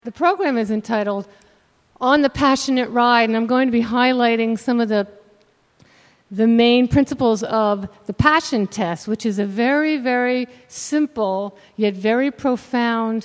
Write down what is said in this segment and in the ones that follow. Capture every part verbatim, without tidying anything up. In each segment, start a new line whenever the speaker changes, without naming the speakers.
The program is entitled On the Passionate Ride, and I'm going to be highlighting some of the the main principles of the passion test, which is a very, very simple yet very profound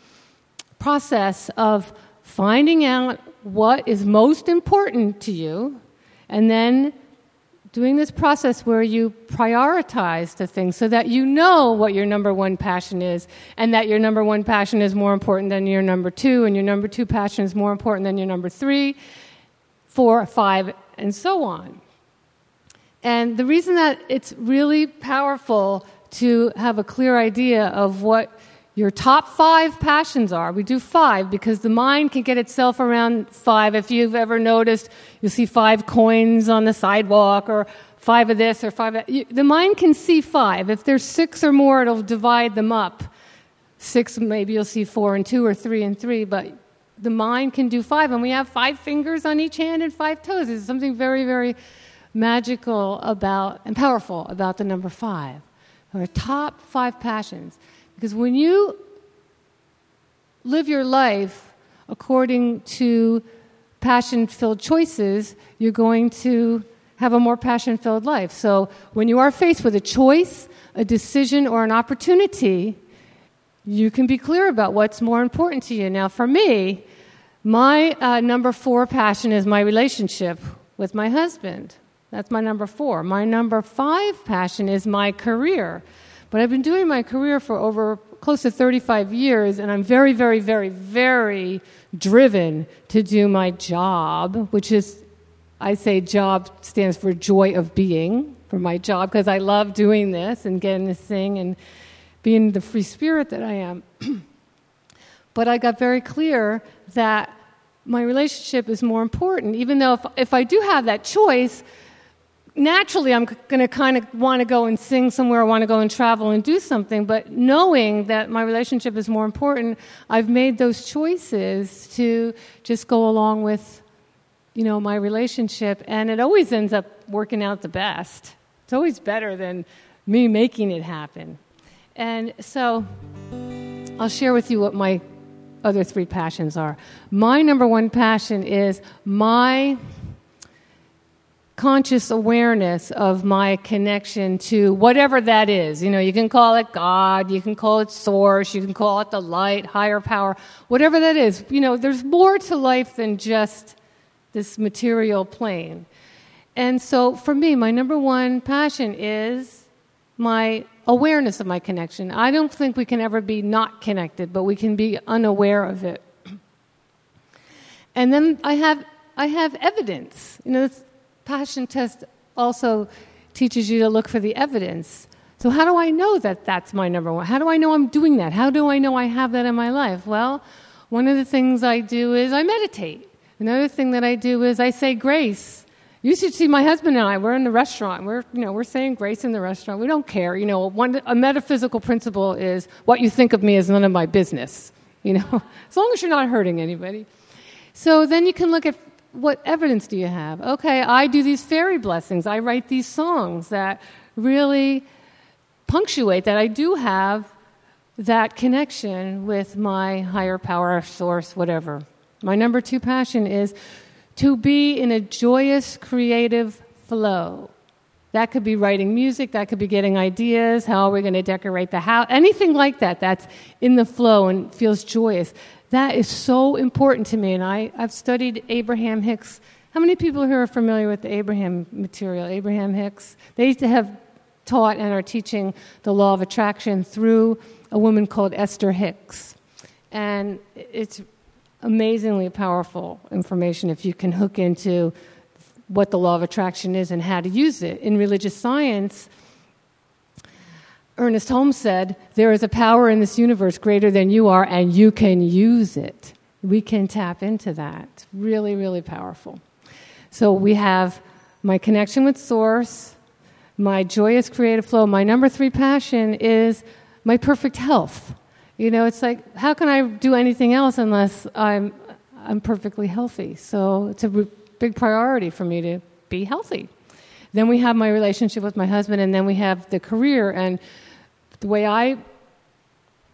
process of finding out what is most important to you, and then doing this process where you prioritize the things so that you know what your number one passion is, and that your number one passion is more important than your number two, and your number two passion is more important than your number three, four, five, and so on. And the reason that it's really powerful to have a clear idea of what your top five passions are. We do five because the mind can get itself around five. If you've ever noticed, you'll see five coins on the sidewalk, or five of this, or five of that. The mind can see five. If there's six or more, it'll divide them up. Six, maybe you'll see four and two, or three and three, but the mind can do five. And we have five fingers on each hand and five toes. There's something very, very magical about, and powerful about the number five. Our top five passions. Because when you live your life according to passion-filled choices, you're going to have a more passion-filled life. So when you are faced with a choice, a decision, or an opportunity, you can be clear about what's more important to you. Now, for me, my uh, number four passion is my relationship with my husband. That's my number four. My number five passion is my career. But I've been doing my career for over close to thirty-five years, and I'm very, very, very, very driven to do my job, which is, I say job stands for joy of being, for my job, because I love doing this and getting to sing and being the free spirit that I am. But I got very clear that my relationship is more important, even though if, if I do have that choice, naturally, I'm going to kind of want to go and sing somewhere, I want to go and travel and do something, but knowing that my relationship is more important, I've made those choices to just go along with, you know, my relationship, and it always ends up working out the best. It's always better than me making it happen. And so I'll share with you what my other three passions are. My number one passion is my conscious awareness of my connection to whatever that is. You know, you can call it God, you can call it source, you can call it the light, higher power, whatever that is. You know, there's more to life than just this material plane. And so for me, my number one passion is my awareness of my connection. I don't think we can ever be not connected, but we can be unaware of it. And then I have I have evidence. You know, this passion test also teaches you to look for the evidence. So how do I know that that's my number one? How do I know I'm doing that? How do I know I have that in my life? Well, one of the things I do is I meditate. Another thing that I do is I say grace. You should see my husband and I. We're in the restaurant. We're, you know, we're saying grace in the restaurant. We don't care. You know, one a metaphysical principle is what you think of me is none of my business. You know, as long as you're not hurting anybody. So then you can look at what evidence do you have? Okay, I do these fairy blessings. I write these songs that really punctuate that I do have that connection with my higher power source, whatever. My number two passion is to be in a joyous, creative flow. That could be writing music, that could be getting ideas, how are we going to decorate the house, anything like that that's in the flow and feels joyous. That is so important to me, and I, I've studied Abraham Hicks. How many people here are familiar with the Abraham material, Abraham Hicks? They used to have taught and are teaching the law of attraction through a woman called Esther Hicks. And it's amazingly powerful information if you can hook into what the law of attraction is and how to use it. In religious science, Ernest Holmes said, there is a power in this universe greater than you are, and you can use it. We can tap into that. Really, really powerful. So we have my connection with Source, my joyous creative flow. My number three passion is my perfect health. You know, it's like, how can I do anything else unless I'm I'm perfectly healthy? So it's a big priority for me to be healthy. Then we have my relationship with my husband, and then we have the career. And the way I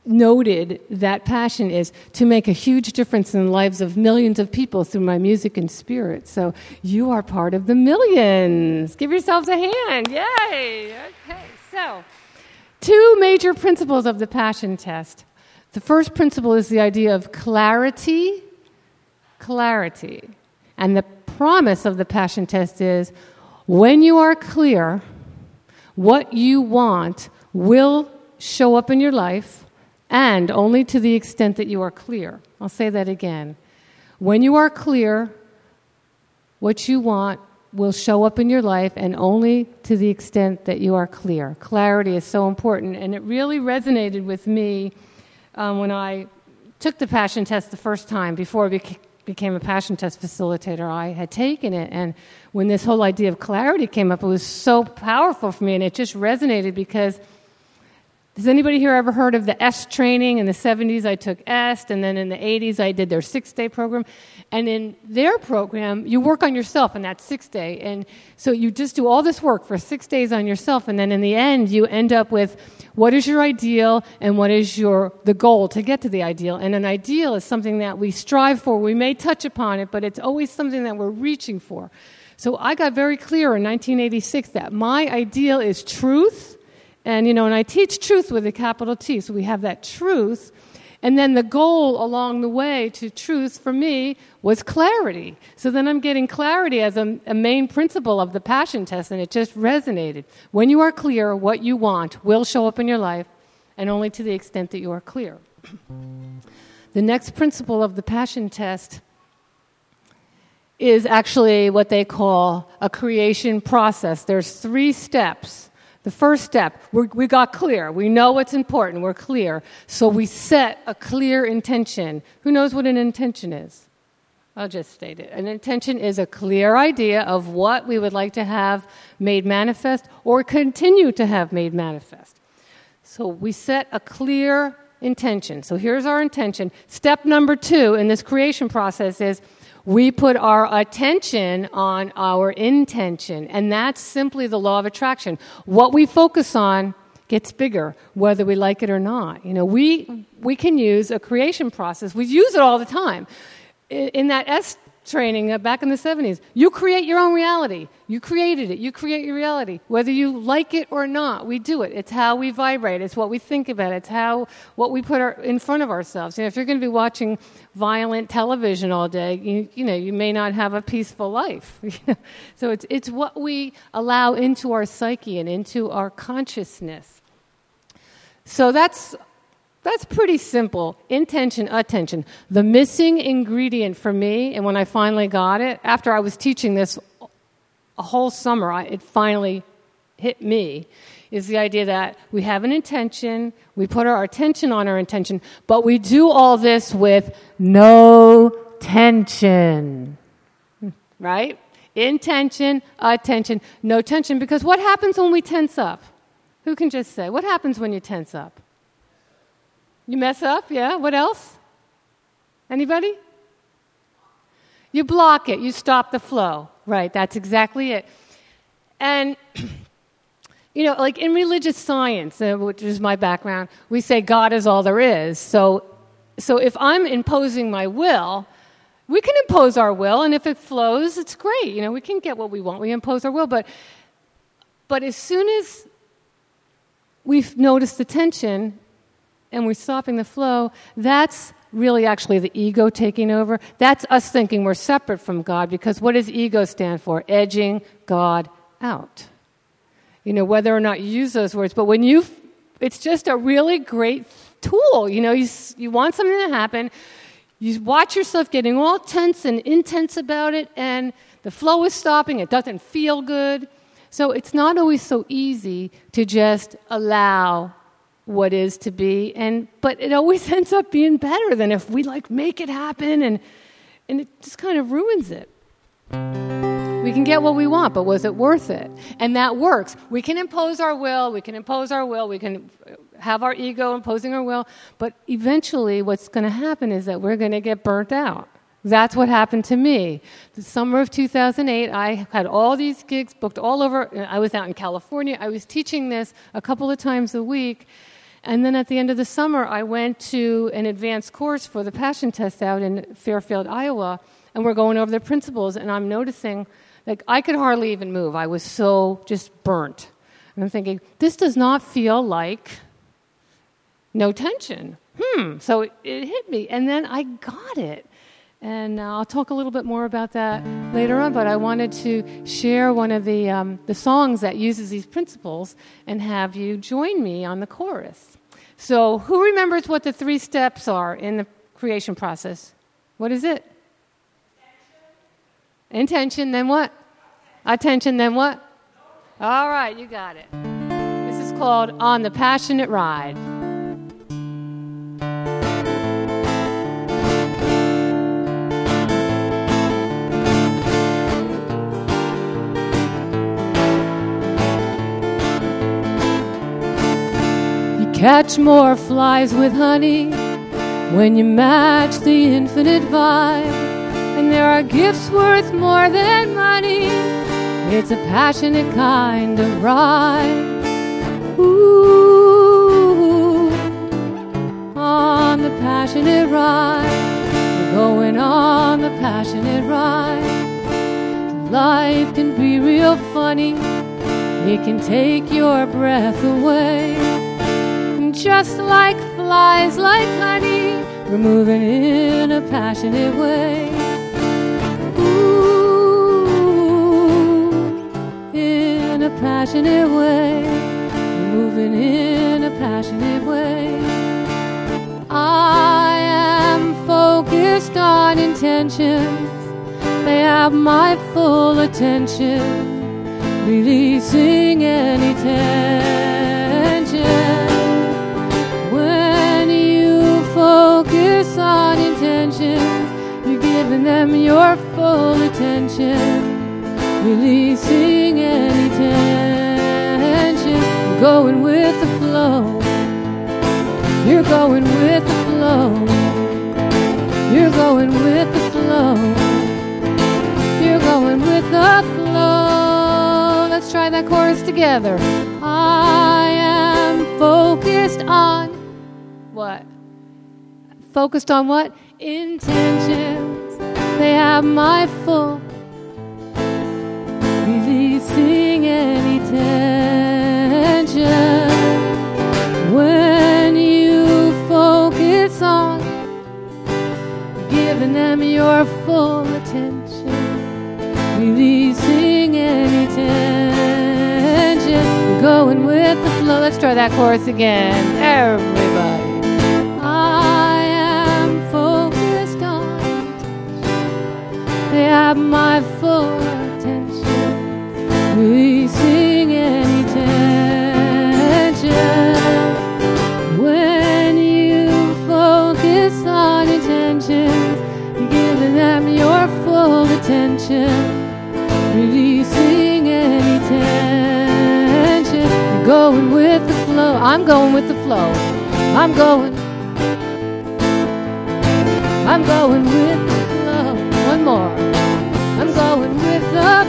noted that passion is to make a huge difference in the lives of millions of people through my music and spirit. So you are part of the millions. Give yourselves a hand. Yay! Okay, so two major principles of the passion test. The first principle is the idea of clarity, clarity. And the promise of the passion test is when you are clear, what you want will show up in your life, and only to the extent that you are clear. I'll say that again. When you are clear, what you want will show up in your life, and only to the extent that you are clear. Clarity is so important, and it really resonated with me um, when I took the passion test the first time. Before I beca- became a passion test facilitator, I had taken it, and when this whole idea of clarity came up, it was so powerful for me, and it just resonated because has anybody here ever heard of the EST training? In the seventies, I took EST, and then in the eighties, I did their six-day program. And in their program, you work on yourself in that six-day. And so you just do all this work for six days on yourself, and then in the end, you end up with what is your ideal and what is your the goal to get to the ideal. And an ideal is something that we strive for. We may touch upon it, but it's always something that we're reaching for. So I got very clear in nineteen eighty-six that my ideal is truth. And, you know, and I teach truth with a capital T, so we have that truth. And then the goal along the way to truth for me was clarity. So then I'm getting clarity as a, a main principle of the passion test, and it just resonated. When you are clear, what you want will show up in your life, and only to the extent that you are clear. The next principle of the passion test is actually what they call a creation process. There's three steps. The first step, we're, we got clear. We know what's important. We're clear. So we set a clear intention. Who knows what an intention is? I'll just state it. An intention is a clear idea of what we would like to have made manifest or continue to have made manifest. So we set a clear intention. So here's our intention. Step number two in this creation process is we put our attention on our intention, and that's simply the law of attraction. What we focus on gets bigger, whether we like it or not. You know, we we can use a creation process. We use it all the time. In, in that S training uh, back in the seventies, you create your own reality. You created it. You create your reality. Whether you like it or not, we do it. It's how we vibrate. It's what we think about. It's how what we put our, in front of ourselves. You know, if you're going to be watching violent television all day, you, you know, you may not have a peaceful life. So it's it's what we allow into our psyche and into our consciousness. So that's That's pretty simple. Intention, attention. The missing ingredient for me, and when I finally got it, after I was teaching this a whole summer, I, it finally hit me, is the idea that we have an intention, we put our attention on our intention, but we do all this with no tension. Right? Intention, attention, no tension. Because what happens when we tense up? Who can just say? What happens when you tense up? You mess up, yeah? What else? Anybody? You block it. You stop the flow. Right, that's exactly it. And, you know, like in religious science, uh, which is my background, we say God is all there is. So, so if I'm imposing my will, we can impose our will, and if it flows, it's great. You know, we can get what we want. We impose our will. But, but as soon as we've noticed the tension, and we're stopping the flow, that's really actually the ego taking over. That's us thinking we're separate from God, because what does ego stand for? Edging God out. You know, whether or not you use those words, but when you, it's just a really great tool. You know, you, you want something to happen, you watch yourself getting all tense and intense about it, and the flow is stopping, it doesn't feel good. So it's not always so easy to just allow what is to be, and but it always ends up being better than if we like make it happen, and and it just kind of ruins it. We can get what we want, but was it worth it? And that works. We can impose our will, we can impose our will, we can have our ego imposing our will, but eventually what's going to happen is that we're going to get burnt out. That's what happened to me. The summer of two thousand eight, I had all these gigs booked all over. I was out in California. I was teaching this a couple of times a week. And then at the end of the summer, I went to an advanced course for the Passion Test out in Fairfield, Iowa, and we're going over the principles, and I'm noticing, like, I could hardly even move. I was so just burnt. And I'm thinking, this does not feel like no tension. Hmm. So it, it hit me, and then I got it. And uh, I'll talk a little bit more about that later on, but I wanted to share one of the um, the songs that uses these principles and have you join me on the chorus. So who remembers what the three steps are in the creation process? What is it? Intention. Intention, then what? Attention, then what? All right, you got it. This is called On the Passionate Ride. Catch more flies with honey when you match the infinite vibe. And there are gifts worth more than money. It's a passionate kind of ride. Ooh, on the passionate ride. We're going on the passionate ride. Life can be real funny. It can take your breath away. Just like flies, like honey, we're moving in a passionate way. Ooh, in a passionate way. We're moving in a passionate way. I am focused on intentions. They have my full attention, releasing any tension. Focus on intentions. You're giving them your full attention, releasing any tension. You're going with the flow. You're going with the flow. You're going with the flow. You're going with the flow. Let's try that chorus together. I am focused on what? Focused on what? Intentions. They have my full. Releasing any tension. When you focus on giving them your full attention, releasing any tension. You're going with the flow. Let's try that chorus again. Everybody. They have my full attention, releasing any tension. When you focus on intentions, you're giving them your full attention, releasing any tension. You're going with the flow. I'm going with the flow. I'm going. I'm going with the flow. One more. I'm going with the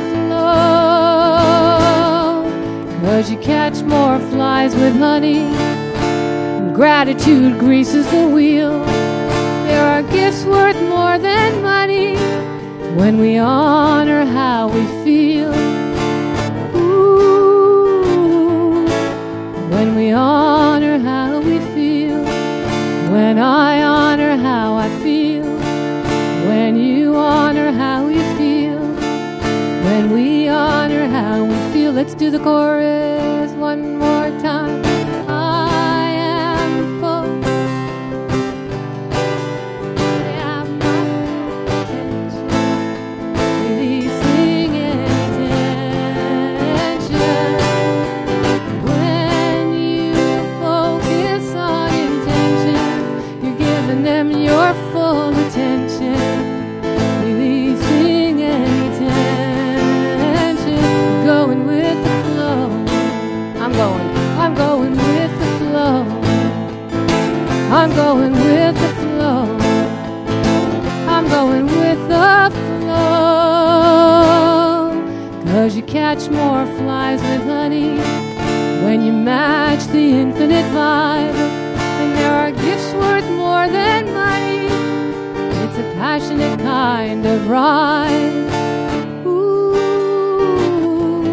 flow. 'Cause you catch more flies with honey, and gratitude greases the wheel. There are gifts worth more than money when we honor how we feel. Ooh, when we honor how we feel. When I honor how I feel. When you honor how you feel. When we honor how we feel. Let's do the chorus one more time. I am focused. I have my attention, releasing any tension. When you focus on intentions, you're giving them your full attention, releasing any tension. Going with the flow. I'm going, I'm going with the flow. I'm going with the flow. I'm going with the flow. 'Cause you catch more flies with honey when you match the infinite vibe, and there are gifts worth more than money. It's a passionate kind of ride. Ooh,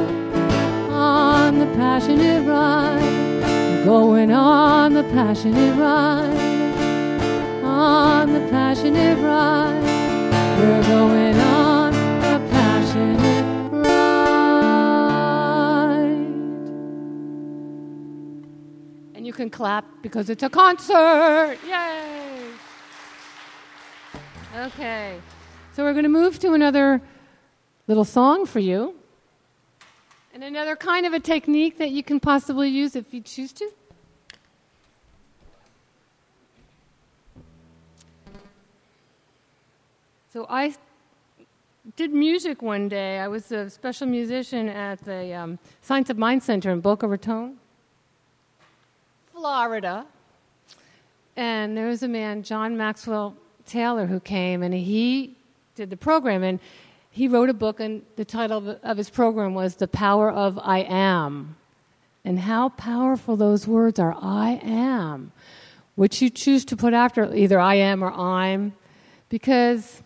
on the passionate ride, we're going on the passionate ride. On the passionate ride, we're going on the passionate ride. And you can clap because it's a concert. Yay! Okay, so we're going to move to another little song for you. And another kind of a technique that you can possibly use if you choose to. So I did music one day. I was a special musician at the um, Science of Mind Center in Boca Raton, Florida. And there was a man, John Maxwell Taylor, who came, and he did the program. And he wrote a book, and the title of his program was The Power of I Am. And how powerful those words are, I am, which you choose to put after either I am or I'm, because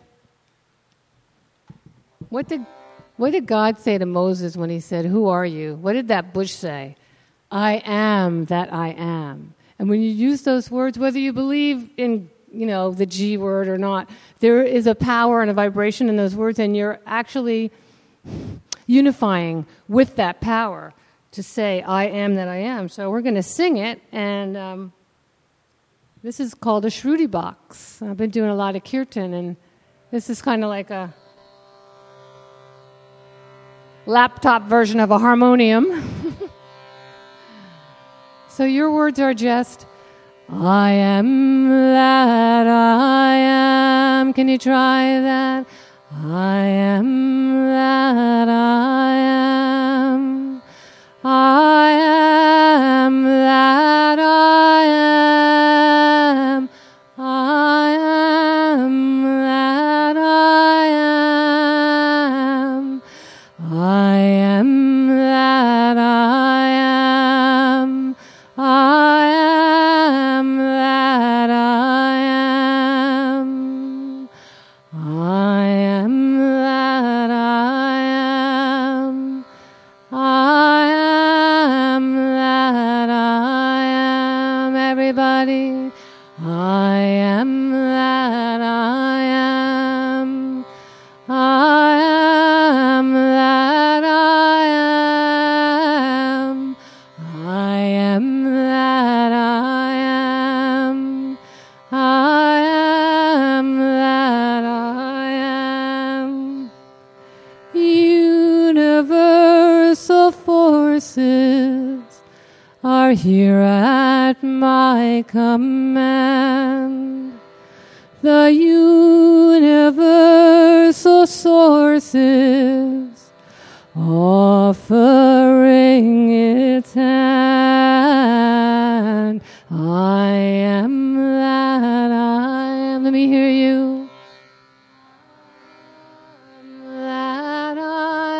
what did what did God say to Moses when he said, "Who are you?" What did that bush say? I am that I am. And when you use those words, whether you believe in, you know, the G word or not, there is a power and a vibration in those words, and you're actually unifying with that power to say, I am that I am. So we're going to sing it, and um, this is called a Shruti box. I've been doing a lot of kirtan, and this is kind of like a laptop version of a harmonium. So your words are just, I am that I am. Can you try that? I am that I am. I am that I am. I am that I am. I am that I am. I am that I am. I am that I am. I am that I am. Everybody, I am that I am. I am that I am. I am that I am. I am that I am. Universal forces are here at my command. The universal sources offering its hand. I am that I am. Let me hear you. That I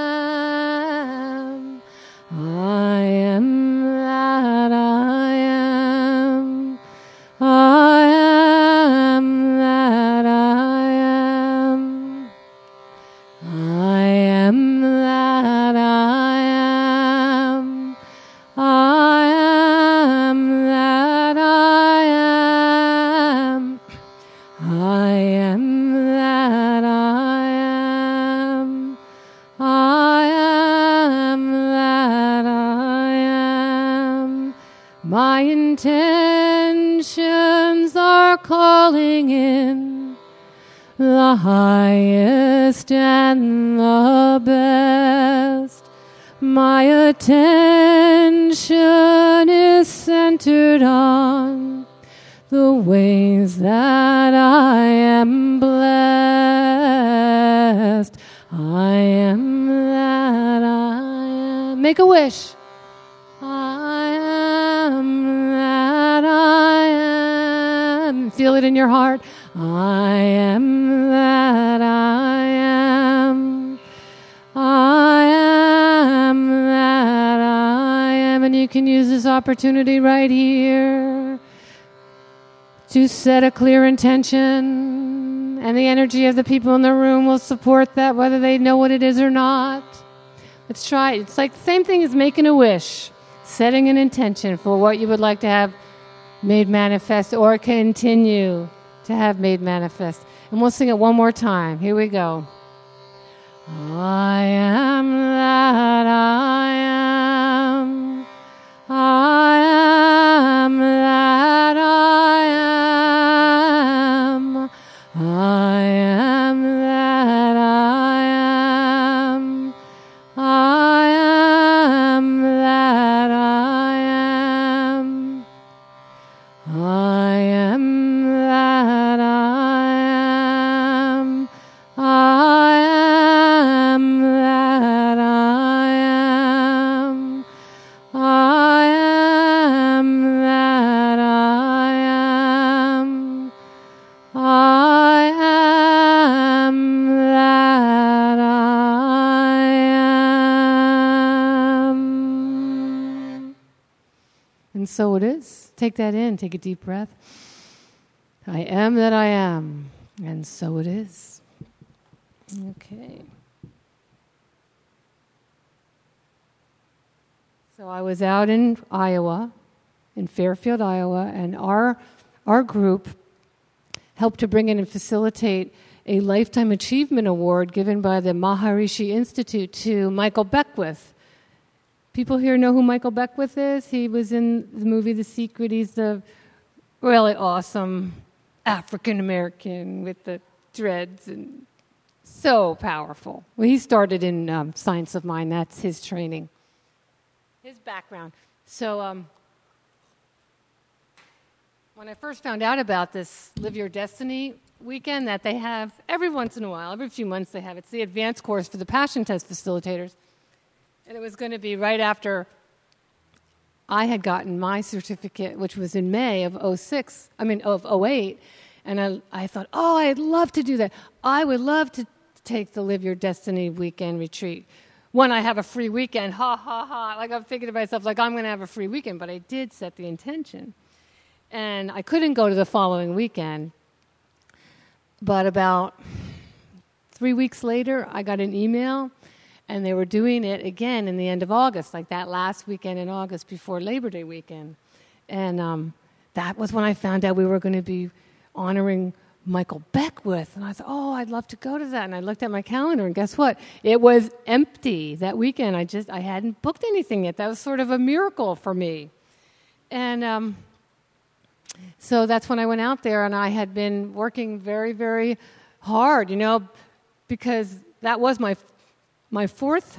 am. I am that I am. I am that I am. I am that I am. I am that I am. I am that I am. I am that I am. My intentions are calling in the highest and the best. My attention is centered on the ways that I am blessed. I am that I am. Make a wish. I am that I am. Feel it in your heart. I am that I am. I am that I can use this opportunity right here to set a clear intention, and the energy of the people in the room will support that, whether they know what it is or not. Let's try it. It's like the same thing as making a wish, setting an intention for what you would like to have made manifest or continue to have made manifest. And we'll sing it one more time. Here we go. I am that I am. I am that I am. I am that I am. I am that I am. I am that I am. I am that I am. I am that I am. I am that I am. And so it is. Take that in. Take a deep breath. I am that I am. And so it is. Okay. So I was out in Iowa, in Fairfield, Iowa, and our our group helped to bring in and facilitate a Lifetime Achievement Award given by the Maharishi Institute to Michael Beckwith. People here know who Michael Beckwith is? He was in the movie The Secret. He's the really awesome African-American with the dreads and so powerful. Well, he started in um, Science of Mind. That's his training, his background. So um, when I first found out about this Live Your Destiny weekend that they have every once in a while, every few months they have, it's the advanced course for the Passion Test facilitators. And it was going to be right after I had gotten my certificate, which was in May of oh six, I mean, of oh eight. And I, I thought, oh, I'd love to do that. I would love to take the Live Your Destiny weekend retreat. When I have a free weekend, ha, ha, ha. Like I'm thinking to myself, like I'm going to have a free weekend. But I did set the intention. And I couldn't go to the following weekend. But about three weeks later, I got an email, and they were doing it again in the end of August, like that last weekend in August before Labor Day weekend. And um, that was when I found out we were going to be honoring Michael Beckwith. And I thought, oh, I'd love to go to that. And I looked at my calendar, and guess what? It was empty that weekend. I just, I hadn't booked anything yet. That was sort of a miracle for me. And um, so that's when I went out there, and I had been working very, very hard, you know, because that was my my fourth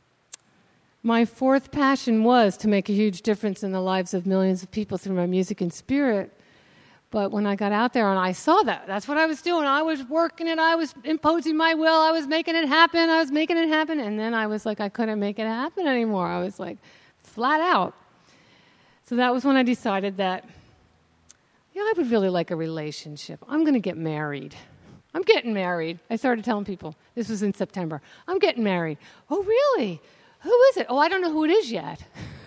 my fourth passion was to make a huge difference in the lives of millions of people through my music and spirit. But when I got out there and I saw that, that's what I was doing. I was working it. I was imposing my will. I was making it happen. I was making it happen. And then I was like, I couldn't make it happen anymore. I was like flat out. So that was when I decided that, yeah, I would really like a relationship. I'm going to get married. I'm getting married. I started telling people. This was in September. I'm getting married. Oh, really? Who is it? Oh, I don't know who it is yet.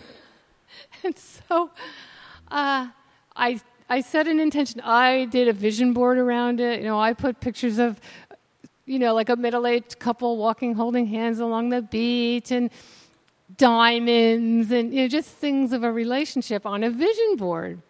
And so uh, I I set an intention. I did a vision board around it. You know, I put pictures of, you know, like a middle-aged couple walking, holding hands along the beach, and diamonds, and you know, just things of a relationship on a vision board.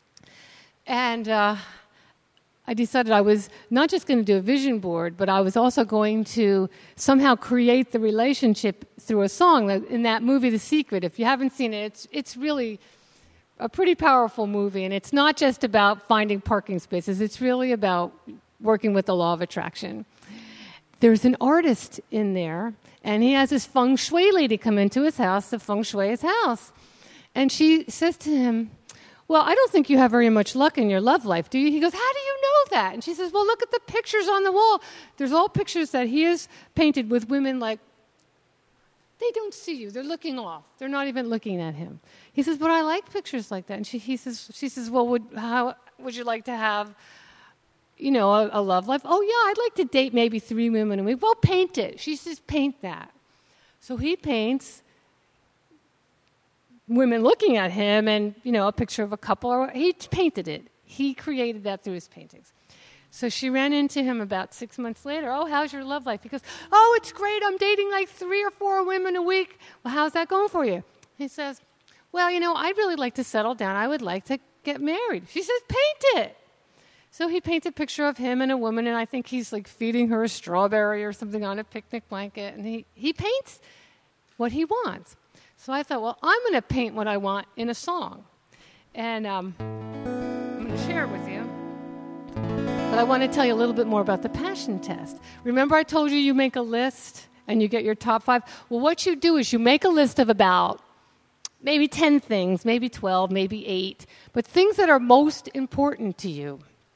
And uh, I decided I was not just going to do a vision board, but I was also going to somehow create the relationship through a song. In that movie, The Secret, if you haven't seen it, it's it's really a pretty powerful movie, and it's not just about finding parking spaces. It's really about working with the law of attraction. There's an artist in there, and he has this feng shui lady come into his house to feng shui his house. And she says to him, well, I don't think you have very much luck in your love life, do you? He goes, how do you know that? And she says, well, look at the pictures on the wall. There's all pictures that he has painted with women like, they don't see you. They're looking off. They're not even looking at him. He says, but I like pictures like that. And she, he says, she says, well, would how would you like to have, you know, a, a love life? Oh, yeah, I'd like to date maybe three women a week. Well, paint it. She says, paint that. So he paints women looking at him and, you know, a picture of a couple. Or he painted it. He created that through his paintings. So she ran into him about six months later. Oh, how's your love life? He goes, oh, it's great. I'm dating like three or four women a week. Well, how's that going for you? He says, well, you know, I'd really like to settle down. I would like to get married. She says, paint it. So he paints a picture of him and a woman, and I think he's like feeding her a strawberry or something on a picnic blanket. And he, he paints what he wants. So I thought, well, I'm going to paint what I want in a song. And um, I'm going to share it with you. But I want to tell you a little bit more about the passion test. Remember I told you you make a list and you get your top five? Well, what you do is you make a list of about maybe ten things, maybe twelve, maybe eight, but things that are most important to you.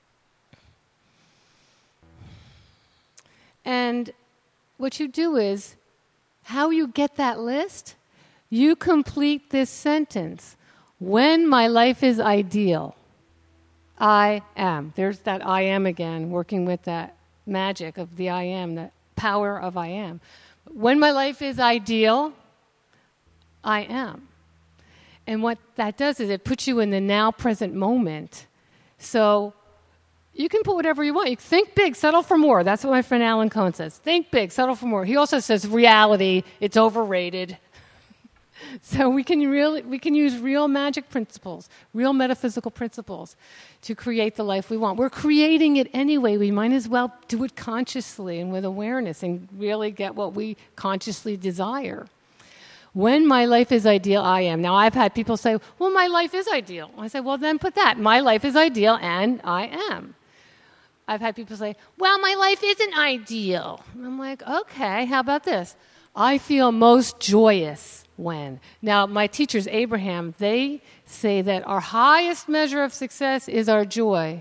And what you do is, how you get that list, you complete this sentence. When my life is ideal, I am. There's that I am again, working with that magic of the I am, the power of I am. When my life is ideal, I am. And what that does is it puts you in the now present moment. So you can put whatever you want. You think big, settle for more. That's what my friend Alan Cohen says. Think big, settle for more. He also says reality, it's overrated. So we can really we can use real magic principles, real metaphysical principles to create the life we want. We're creating it anyway. We might as well do it consciously and with awareness and really get what we consciously desire. When my life is ideal, I am. Now, I've had people say, well, my life is ideal. I say, well, then put that. My life is ideal and I am. I've had people say, well, my life isn't ideal. And I'm like, okay, how about this? I feel most joyous when. Now, my teachers, Abraham, they say that our highest measure of success is our joy.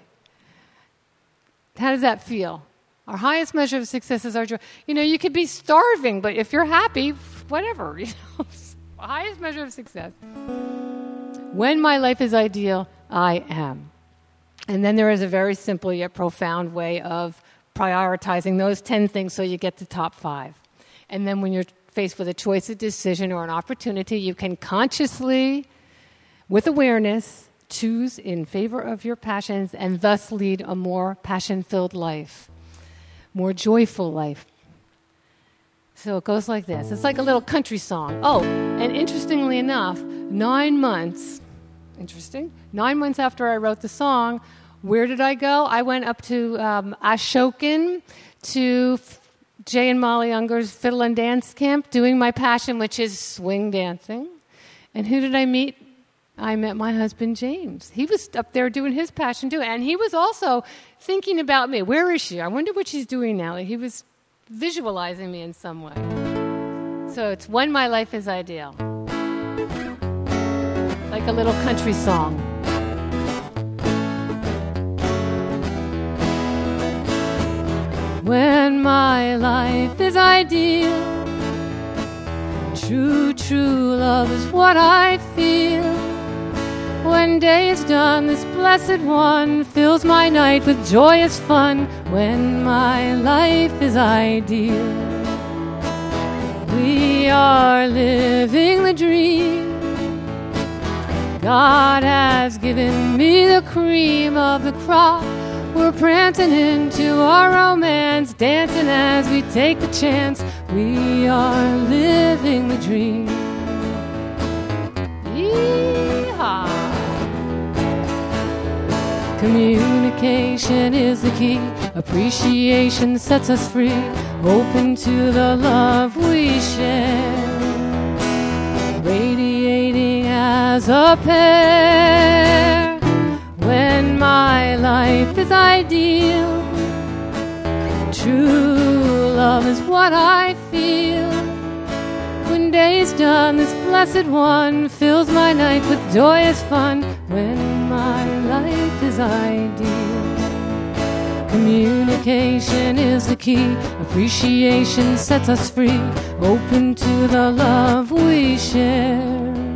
How does that feel? Our highest measure of success is our joy. You know, you could be starving, but if you're happy, whatever. You know, highest measure of success. When my life is ideal, I am. And then there is a very simple yet profound way of prioritizing those ten things so you get the top five. And then when you're faced with a choice, a decision, or an opportunity, you can consciously, with awareness, choose in favor of your passions and thus lead a more passion-filled life, more joyful life. So it goes like this. It's like a little country song. Oh, and interestingly enough, nine months, interesting, nine months after I wrote the song, where did I go? I went up to um, Ashokan to Jay and Molly Unger's Fiddle and Dance Camp, doing my passion, which is swing dancing. And who did I meet? I met my husband, James. He was up there doing his passion, too. And he was also thinking about me. Where is she? I wonder what she's doing now. He was visualizing me in some way. So it's when my life is ideal. Like a little country song. When my life is ideal, true, true love is what I feel. When day is done, this blessed one fills my night with joyous fun. When my life is ideal, we are living the dream. God has given me the cream of the crop. We're prancing into our romance, dancing as we take the chance. We are living the dream. Yeehaw! Communication is the key. Appreciation sets us free. Open to the love we share. Radiating as a pair. When my life is ideal, true love is what I feel. When day's done, this blessed one fills my night with joyous fun. When my life is ideal, communication is the key. Appreciation sets us free. Open to the love we share.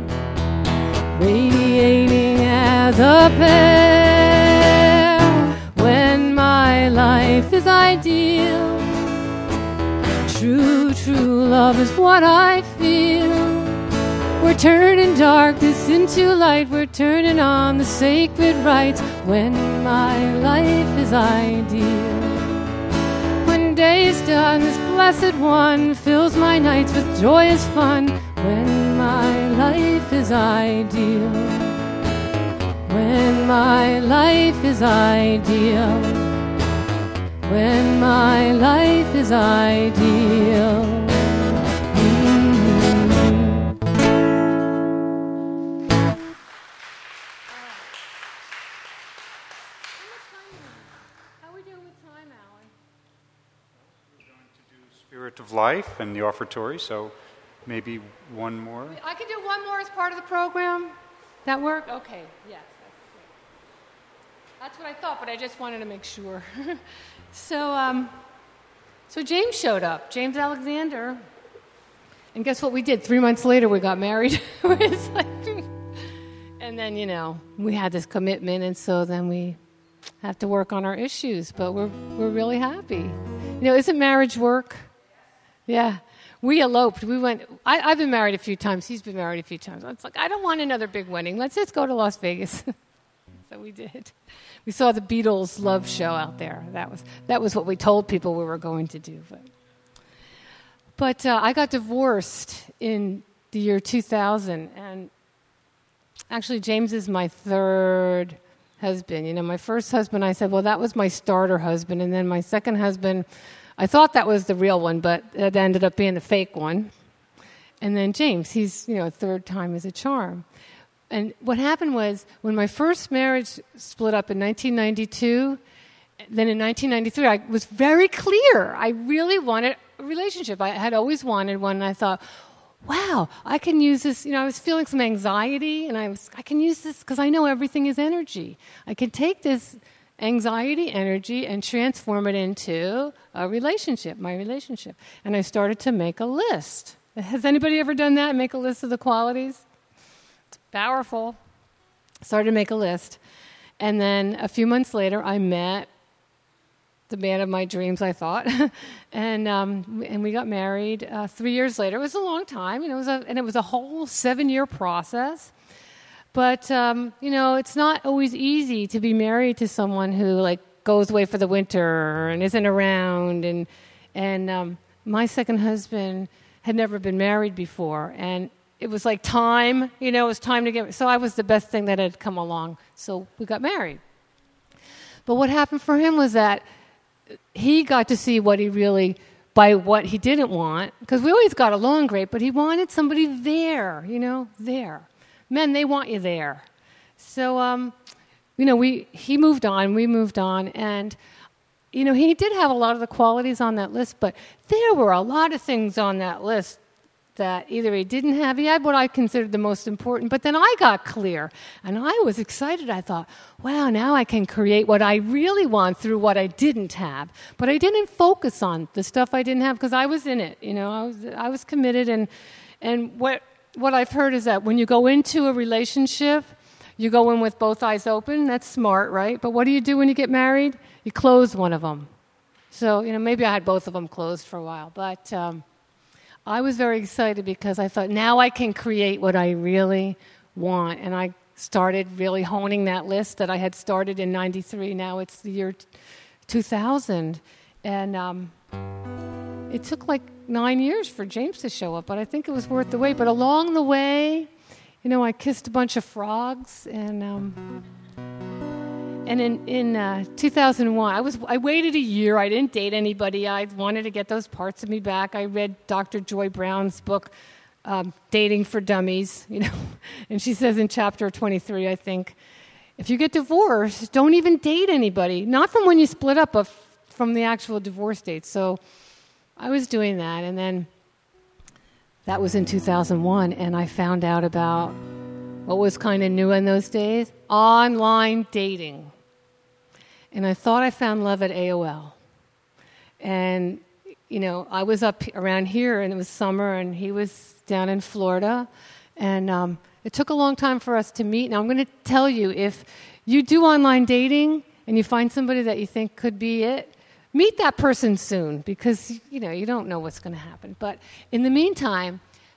Radiating as a pair. When my life is ideal, true, true love is what I feel. We're turning darkness into light. We're turning on the sacred rites when my life is ideal. When day is done, this blessed one fills my nights with joyous fun when my life is ideal. When my life is ideal. When my life is ideal.
Spirit of Life and the offertory, so maybe one more.
I can do one more as part of the program. That work? Okay, yes. That's what I thought, but I just wanted to make sure. so, um, so James showed up, James Alexander, and guess what we did? Three months later, we got married. like, and then, you know, we had this commitment, and so then we have to work on our issues, but we're we're really happy. You know, isn't marriage work? Yeah, we eloped. We went. I, I've been married a few times. He's been married a few times. It's like I don't want another big wedding. Let's just go to Las Vegas. So we did. We saw the Beatles' Love show out there. That was that was what we told people we were going to do. But but uh, I got divorced in the year two thousand, and actually James is my third husband. You know, my first husband, I said, well, that was my starter husband, and then my second husband. I thought that was the real one, but it ended up being the fake one. And then James, he's, you know, third time is a charm. And what happened was when my first marriage split up in nineteen ninety-two, then in nineteen ninety-three, I was very clear. I really wanted a relationship. I had always wanted one, and I thought, wow, I can use this. You know, I was feeling some anxiety, and I was, I can use this because I know everything is energy. I can take this anxiety energy and transform it into a relationship, my relationship. And I started to make a list. Has anybody ever done that, make a list of the qualities? It's powerful. Started to make a list. And then a few months later, I met the man of my dreams, I thought. and um, and we got married uh, three years later. It was a long time, and it was a, and it was a whole seven-year process. But, um, you know, it's not always easy to be married to someone who, like, goes away for the winter and isn't around. And and um, my second husband had never been married before. And it was like time, you know, it was time to get... So I was the best thing that had come along. So we got married. But what happened for him was that he got to see what he really... by what he didn't want. Because we always got along great, but he wanted somebody there, you know, there. Men, they want you there. So, um, you know, we he moved on, we moved on, and, you know, he did have a lot of the qualities on that list, but there were a lot of things on that list that either he didn't have. He had what I considered the most important, but then I got clear, and I was excited. I thought, wow, now I can create what I really want through what I didn't have. But I didn't focus on the stuff I didn't have because I was in it, you know, I was I was committed, and and what... What I've heard is that when you go into a relationship, you go in with both eyes open. That's smart, right? But what do you do when you get married? You close one of them. So, you know, maybe I had both of them closed for a while. But um, I was very excited because I thought, now I can create what I really want. And I started really honing that list that I had started in ninety-three. Now it's the year two thousand. And um, it took like nine years for James to show up, but I think it was worth the wait. But along the way, you know, I kissed a bunch of frogs, and um, and in in uh, two thousand one, I was I waited a year. I didn't date anybody. I wanted to get those parts of me back. I read Doctor Joy Brown's book, um, Dating for Dummies, you know, and she says in chapter twenty-three, I think, if you get divorced, don't even date anybody. Not from when you split up, but f- from the actual divorce date. So I was doing that, and then that was in two thousand one, and I found out about what was kind of new in those days, online dating. And I thought I found love at A O L. And, you know, I was up around here, and it was summer, and he was down in Florida, and um, it took a long time for us to meet. Now, I'm going to tell you, if you do online dating and you find somebody that you think could be it, meet that person soon, because, you know, you don't know what's going to happen. But in the meantime,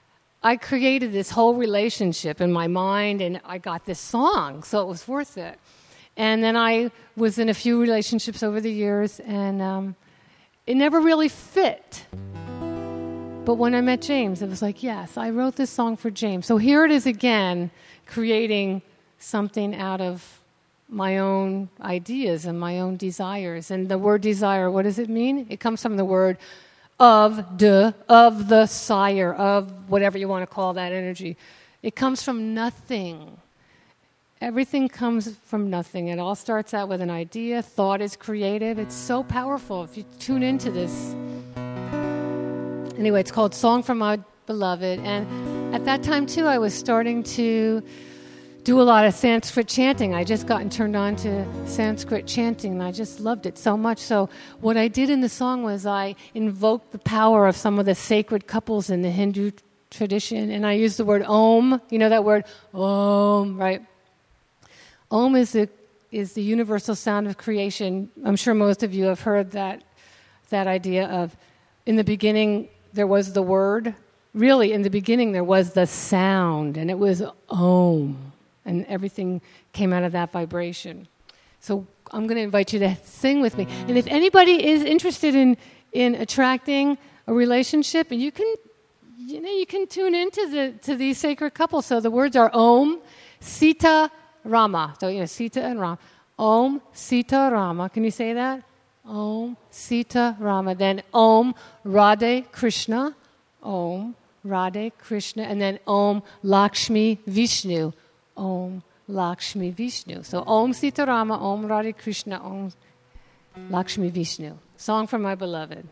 I created this whole relationship in my mind, and I got this song, so it was worth it. And then I was in a few relationships over the years, and um, it never really fit. But when I met James, it was like, yes, I wrote this song for James. So here it is again, creating something out of my own ideas and my own desires. And the word desire, what does it mean? It comes from the word of the, of the sire, of whatever you want to call that energy. It comes from nothing. Everything comes from nothing. It all starts out with an idea. Thought is creative. It's so powerful if you tune into this. Anyway, it's called Song from My Beloved. And at that time, too, I was starting to do a lot of Sanskrit chanting. I just gotten turned on to Sanskrit chanting, and I just loved it so much. So what I did in the song was I invoked the power of some of the sacred couples in the Hindu tradition, and I used the word Om. You know that word? Om, right? Om is the, is the universal sound of creation. I'm sure most of you have heard that, that idea of, in the beginning, there was the word. Really, in the beginning, there was the sound, and it was Om. And everything came out of that vibration. So I'm going to invite you to sing with me. And if anybody is interested in, in attracting a relationship, and you can, you know, you can tune into the to these sacred couples. So the words are Om, Sita, Rama. So you know, Sita and Rama. Om, Sita, Rama. Can you say that? Om, Sita, Rama. Then Om, Radhe, Krishna. Om, Radhe, Krishna. And then Om, Lakshmi, Vishnu. Om Lakshmi Vishnu. So Om Sita Rama, Om Radhe Krishna, Om Lakshmi Vishnu. Song from My Beloved.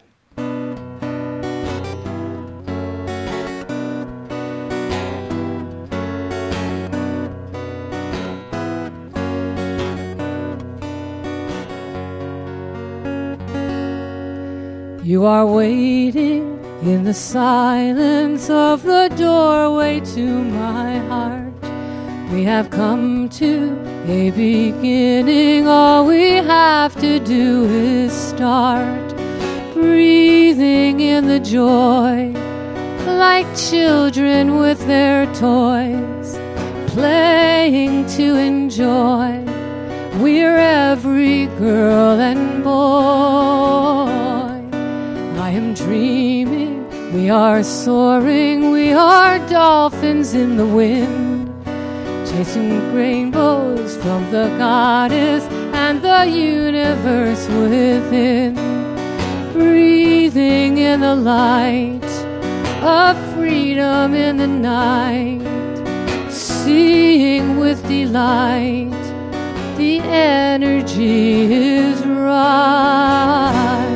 You are waiting in the silence of the doorway to my heart. We have come to a beginning. All we have to do is start. Breathing in the joy, like children with their toys, playing to enjoy. We're every girl and boy. I am dreaming, we are soaring, we are dolphins in the wind. Chasing rainbows from the goddess and the universe within. Breathing in the light of freedom in the night. Seeing with delight the energy is right.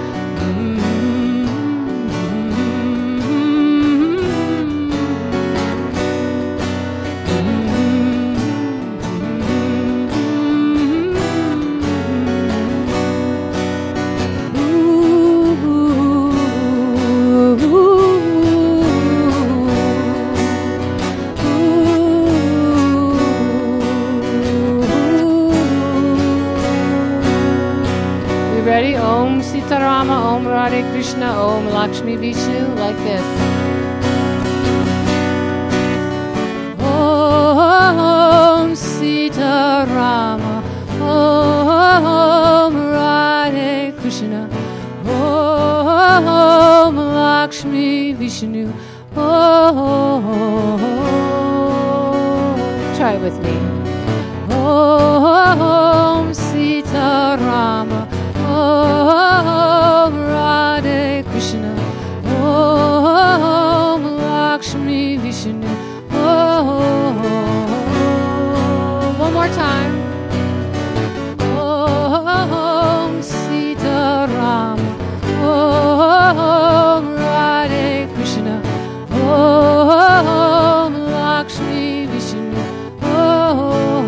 Ready? Om Sita Rama, Om Radhe Krishna, Om Lakshmi Vishnu, like this. Om Sita Rama, Om Radhe Krishna, Om Lakshmi Vishnu, Om. Try it with me. Om Sita Rama, Om Radhe Krishna, Om Lakshmi Vishnu, Om. One more time. Om Sita Rama, Om Radhe Krishna, Om Lakshmi Vishnu, Om.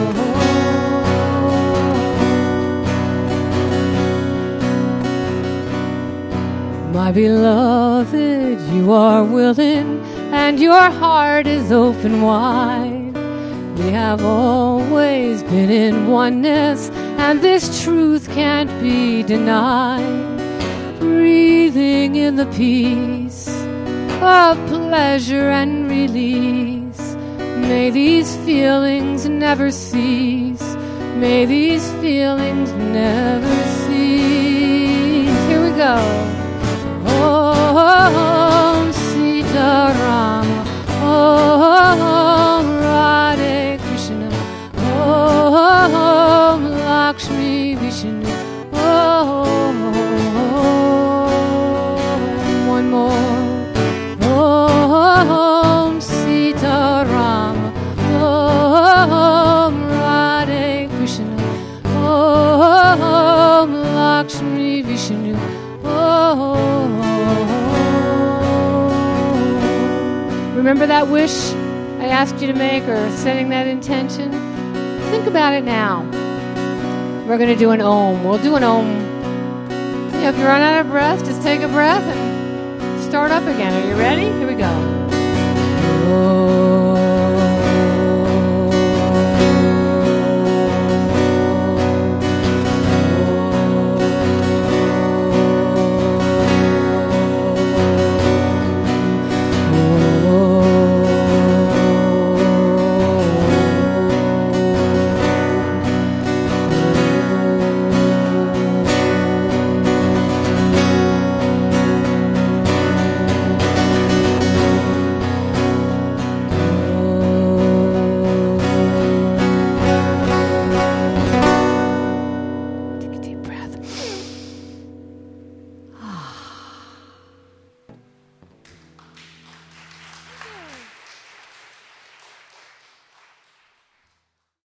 My beloved, you are willing, and your heart is open wide. We have always been in oneness, and this truth can't be denied. Breathing in the peace of pleasure and release. May these feelings never cease. May these feelings never cease. Here we go. Om Sita Rama, Om Radhe Krishna, Om Lakshmi Vishnu, Om. One more. Om Sita Rama, Om Radhe Krishna, Om Lakshmi Vishnu, Om. Remember that wish I asked you to make, or setting that intention? Think about it now. We're going to do an Om. We'll do an Om. Yeah, if you run out of breath, just take a breath and start up again. Are you ready? Here we go. Oh.